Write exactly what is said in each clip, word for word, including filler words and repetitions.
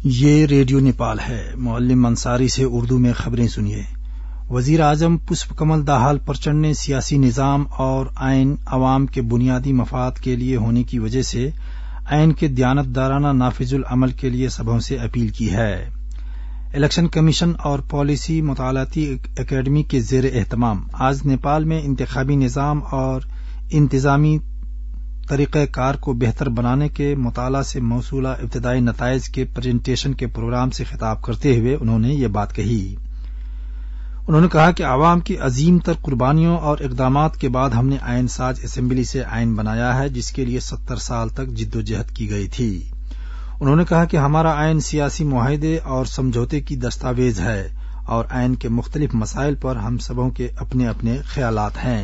یہ ریڈیو نیپال ہے۔ معلم انصاری سے اردو میں خبریں سنیے۔ وزیر اعظم پشپ کمل دہال پرچنڈ نے سیاسی نظام اور آئین عوام کے بنیادی مفاد کے لیے ہونے کی وجہ سے آئین کے دیانتدارانہ نافذ العمل کے لیے سبھوں سے اپیل کی ہے۔ الیکشن کمیشن اور پالیسی مطالعاتی اکیڈمی کے زیر اہتمام آج نیپال میں انتخابی نظام اور انتظامی طریقہ کار کو بہتر بنانے کے مطالعہ سے موصولہ ابتدائی نتائج کے پریزنٹیشن کے پروگرام سے خطاب کرتے ہوئے انہوں نے یہ بات کہی۔ انہوں نے کہا کہ عوام کی عظیم تر قربانیوں اور اقدامات کے بعد ہم نے آئین ساز اسمبلی سے آئین بنایا ہے جس کے لیے ستر سال تک جدوجہد کی گئی تھی۔ انہوں نے کہا کہ ہمارا آئین سیاسی معاہدے اور سمجھوتے کی دستاویز ہے اور آئین کے مختلف مسائل پر ہم سبوں کے اپنے اپنے خیالات ہیں۔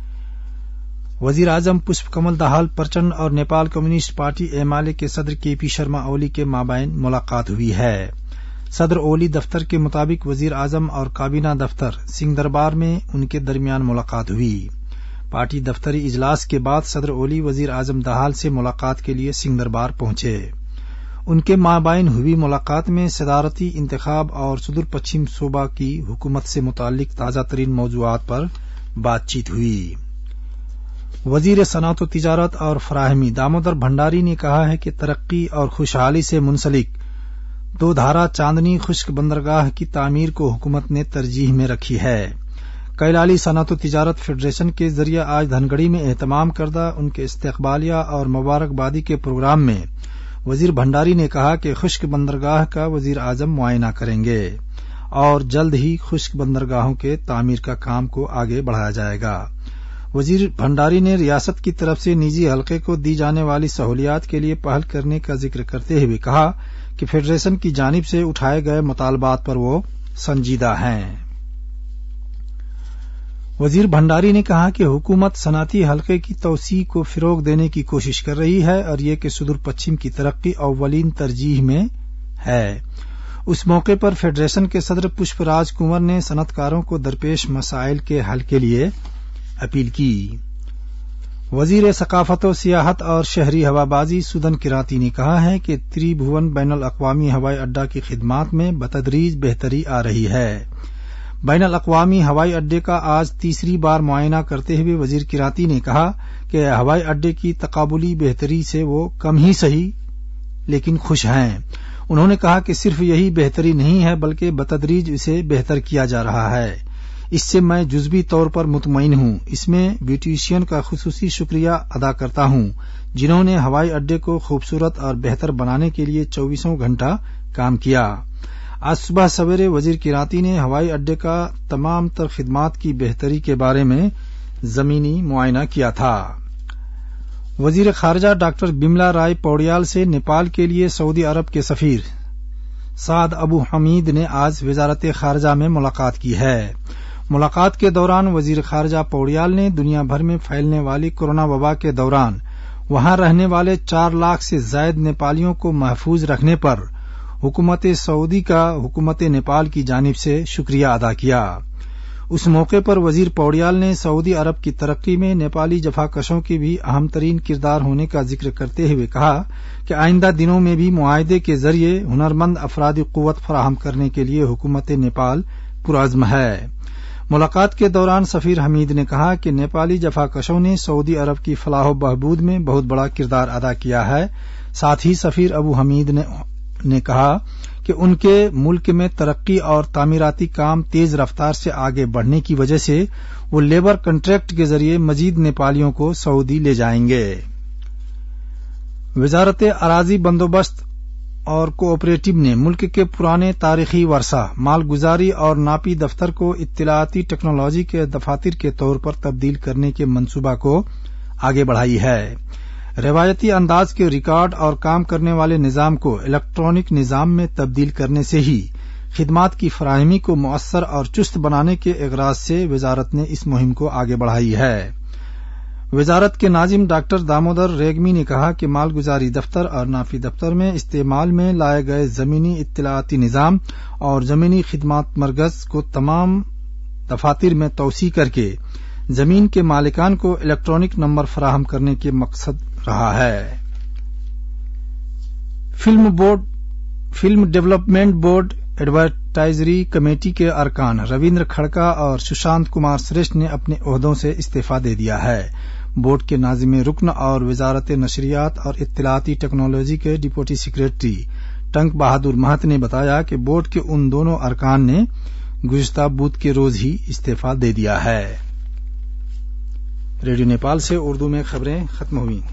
وزیر اعظم پشپ کمل دہال پرچنڈ اور Nepal communist party M L A کے صدر کے پی شرما اولی کے مابین ملاقات ہوئی ہے۔ صدر اولی دفتر کے مطابق وزیر اعظم اور کابینہ دفتر سنگھ دربار میں ان کے درمیان ملاقات ہوئی۔ پارٹی دفتری اجلاس کے بعد صدر اولی وزیر اعظم دہال سے ملاقات کے لیے سنگھ دربار پہنچے۔ ان کے مابین ہوئی ملاقات میں صدارتی انتخاب اور سدور پچھم صوبہ کی حکومت سے متعلق تازہ ترین موضوعات پر بات چیت ہوئی۔ وزیر صنعت و تجارت اور فراہمی دامودر بھنڈاری نے کہا ہے کہ ترقی اور خوشحالی سے منسلک دو دھارا چاندنی خشک بندرگاہ کی تعمیر کو حکومت نے ترجیح میں رکھی ہے۔ کیلالی صنعت و تجارت فیڈریشن کے ذریعے آج دھنگڑی میں اہتمام کردہ ان کے استقبالیہ اور مبارکبادی کے پروگرام میں وزیر بھنڈاری نے کہا کہ خشک بندرگاہ کا وزیر اعظم معائنہ کریں گے اور جلد ہی خشک بندرگاہوں کے تعمیر کا کام کو آگے بڑھایا جائے گا۔ وزیر بھنڈاری نے ریاست کی طرف سے نجی حلقے کو دی جانے والی سہولیات کے لیے پہل کرنے کا ذکر کرتے ہوئے کہا کہ فیڈریشن کی جانب سے اٹھائے گئے مطالبات پر وہ سنجیدہ ہیں۔ وزیر بھنڈاری نے کہا کہ حکومت صنعتی حلقے کی توسیع کو فروغ دینے کی کوشش کر رہی ہے اور یہ کہ سدور پچھم کی ترقی اولین ترجیح میں ہے۔ اس موقع پر فیڈریشن کے صدر پشپ راج کنور نے صنعت کاروں کو درپیش مسائل کے حل کے لیے اپیل کی۔ وزیر ثقافت و سیاحت اور شہری ہوابازی سودن کراتی نے کہا ہے کہ تری بھون بین الاقوامی ہوائی اڈہ کی خدمات میں بتدریج بہتری آ رہی ہے۔ بین الاقوامی ہوائی اڈے کا آج تیسری بار معائنہ کرتے ہوئے وزیر کراتی نے کہا کہ ہوائی اڈے کی تقابلی بہتری سے وہ کم ہی سہی لیکن خوش ہیں۔ انہوں نے کہا کہ صرف یہی بہتری نہیں ہے بلکہ بتدریج اسے بہتر کیا جا رہا ہے۔ اس سے میں جزوی طور پر مطمئن ہوں۔ اس میں بیوٹیشین کا خصوصی شکریہ ادا کرتا ہوں جنہوں نے ہوائی اڈے کو خوبصورت اور بہتر بنانے کے لیے چوبیسوں گھنٹہ کام کیا۔ آج صبح سویرے وزیر کراتی نے ہوائی اڈے کا تمام تر خدمات کی بہتری کے بارے میں زمینی معائنہ کیا تھا۔ وزیر خارجہ ڈاکٹر بملا رائے پوڑیال سے نیپال کے لیے سعودی عرب کے سفیر سعد ابو حمید نے آج وزارت خارجہ میں ملاقات کی ہے۔ ملاقات کے دوران وزیر خارجہ پوڑیال نے دنیا بھر میں پھیلنے والی کورونا وبا کے دوران وہاں رہنے والے چار لاکھ سے زائد نیپالیوں کو محفوظ رکھنے پر حکومت سعودی کا حکومت نیپال کی جانب سے شکریہ ادا کیا۔ اس موقع پر وزیر پوڑیال نے سعودی عرب کی ترقی میں نیپالی جفاکشوں کی بھی اہم ترین کردار ہونے کا ذکر کرتے ہوئے کہا کہ آئندہ دنوں میں بھی معاہدے کے ذریعے ہنرمند افرادی قوت فراہم کرنے کے لیے حکومت نیپال پرعزم ہے۔ ملاقات کے دوران سفیر حمید نے کہا کہ نیپالی جفاکشوں نے سعودی عرب کی فلاح و بہبود میں بہت بڑا کردار ادا کیا ہے۔ ساتھ ہی سفیر ابو حمید نے نے کہا کہ ان کے ملک میں ترقی اور تعمیراتی کام تیز رفتار سے آگے بڑھنے کی وجہ سے وہ لیبر کنٹریکٹ کے ذریعے مزید نیپالیوں کو سعودی لے جائیں گے۔ وزارت اراضی بندوبست اور کوآپریٹو نے ملک کے پرانے تاریخی ورثہ مالگزاری اور ناپی دفتر کو اطلاعاتی ٹیکنالوجی کے دفاتر کے طور پر تبدیل کرنے کے منصوبہ کو آگے بڑھائی ہے۔ روایتی انداز کے ریکارڈ اور کام کرنے والے نظام کو الیکٹرانک نظام میں تبدیل کرنے سے ہی خدمات کی فراہمی کو مؤثر اور چست بنانے کے اغراض سے وزارت نے اس مہم کو آگے بڑھائی ہے۔ وزارت کے ناظم ڈاکٹر دامودر ریگمی نے کہا کہ مالگزاری دفتر اور نافی دفتر میں استعمال میں لائے گئے زمینی اطلاعاتی نظام اور زمینی خدمات مرکز کو تمام دفاتر میں توسیع کر کے زمین کے مالکان کو الیکٹرانک نمبر فراہم کرنے کے مقصد رہا ہے۔ Film board film development board advisory committee کے ارکان رویندر کھڑکا اور سشانت کمار سریشٹھ نے اپنے عہدوں سے استعفی دے دیا ہے. بورڈ کے ناظم رکن اور وزارت نشریات اور اطلاعاتی ٹیکنالوجی کے ڈپٹی سیکریٹری ٹنک بہادر مہت نے بتایا کہ بورڈ کے ان دونوں ارکان نے گزشتہ بدھ کے روز ہی استعفی دے دیا ہے. ریڈیو نیپال سے اردو میں خبریں ختم ہوئیں.